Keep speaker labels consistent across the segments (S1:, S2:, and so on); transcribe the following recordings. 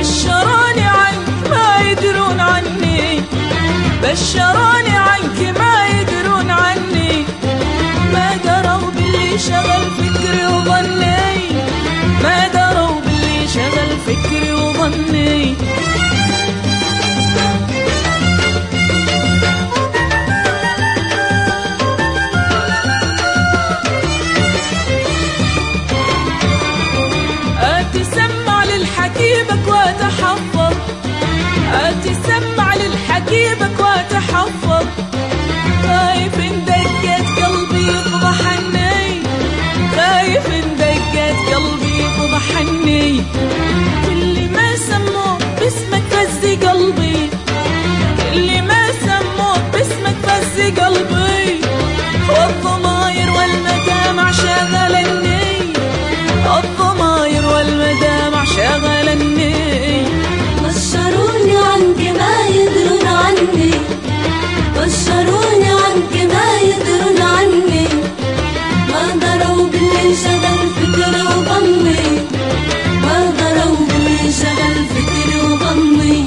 S1: بشروني عنك ما يدرون عني، بشروني عنك ما يدرون عني، ما دروا باللي شغل فكري وظني، ما دروا باللي شغل فكري وظني. أتسمع للحكيبك وأتحفظ، أتسمع للحكيبك وأتحفظ، خايف إن دقت قلبي يفضحني، خايف إن دقت قلبي يفضحني. اللي ما سموه باسمك فز قلبي، اللي ما سموه باسمك فز قلبي، والضماير والمدامع شغلني، الضماير والمدامع شغلني.
S2: بشروني عنك ما يدرون عني، بشروني عنك ما يدرون عني، ما دروا باللي شغل فكري وظني، ما دروا باللي شغل فكري وظني.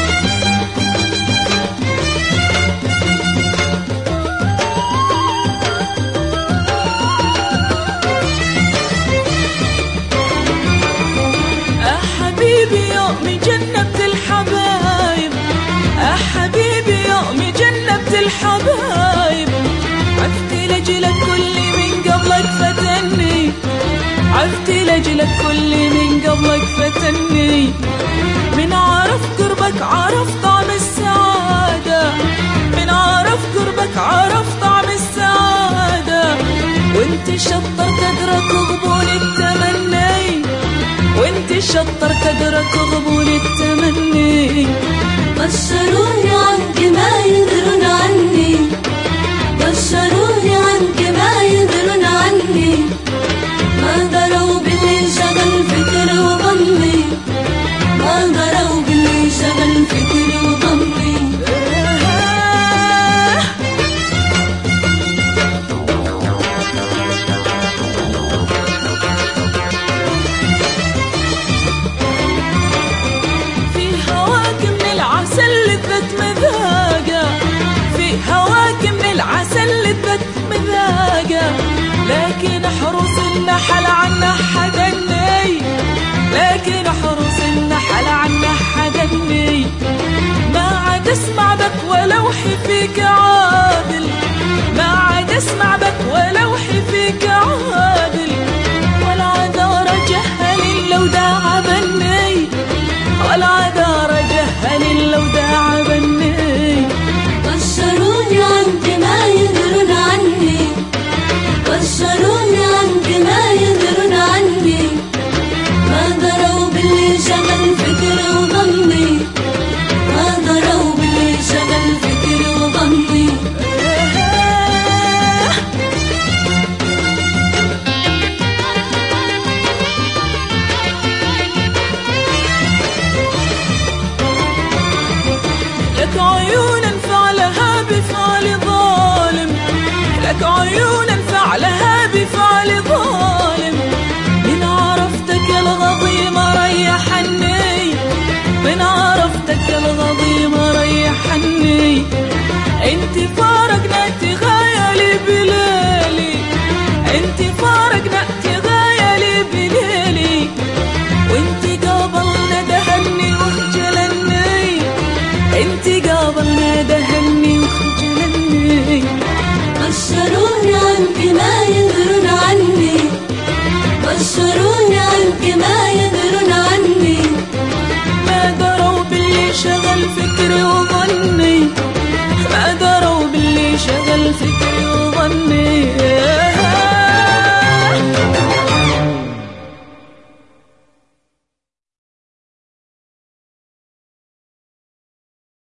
S1: حبيبي يومي جنبت الحبايب، حبيبي يومي جنبت الحبايب، عفت لجلك كل من قبلك فتني، عفت لجلك كل من قبلك فتني. من عرف قربك عرف طعم السعادة، من عرف قربك عرف طعم السعادة، وانت شطر تدرك قبول التمني، وانت شطر تدرك قبول التمني.
S2: بشروني عنك ما يدرون عني، بشروني عنك ما يدرون عني، ما دروا باللي شغل فكري وظني، ما دروا باللي شغل فكري وظني.
S1: لكن حروس النحل عنا حدني، لكن حروس النحل عنا حدني. ما عاد اسمع بك ولوحي فيك عادل، ما عاد اسمع بك ولوحي فيك عادل، ولا عذار جهل لو داع بني، ولا عذار جهل لو داع بني.
S2: بشروني عنك ما يدرون عني، بشروني عنك ما يدرون عني، ما دروا باللي شغل فكري وظني، ما دروا باللي شغل فكري وظني.
S1: لك عيون فعلها بفعل ظالم، لك عيون فعلها بفعل ظالم، من عرفتك الغضيم ريحني، من عرفتك الغضيم ريحني. انت فارقنا تغايلي بليلي، انت فارقنا تغايلي بليلي، وانت قابلنا دهني وخجلني، انت قابلنا دهني وخجلني.
S2: بشروني عنك ما يدرون عني، بشروني عنك ما يدرون عني،
S1: ما دروا باللي شغل في